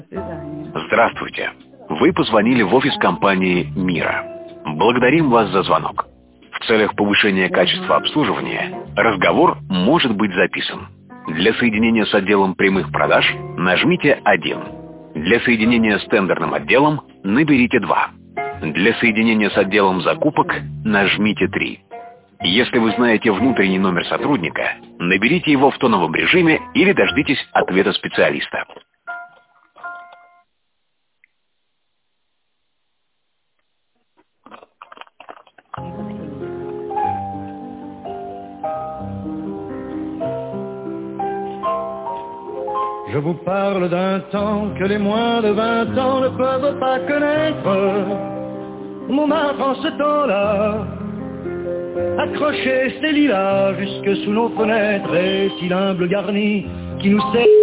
Здравствуйте. Вы позвонили в офис компании «Мира». Благодарим вас за звонок. В целях повышения качества обслуживания разговор может быть записан. Для соединения с отделом прямых продаж нажмите 1. Для соединения с тендерным отделом наберите 2. Для соединения с отделом закупок нажмите 3. Если вы знаете внутренний номер сотрудника, наберите его в тоновом режиме или дождитесь ответа специалиста. Je vous parle d'un temps que les moins de 20 ans ne peuvent pas connaître. Mon âme en ce temps-là, accroché ses lilas jusque sous nos fenêtres, est-il un bleu garni qui nous sert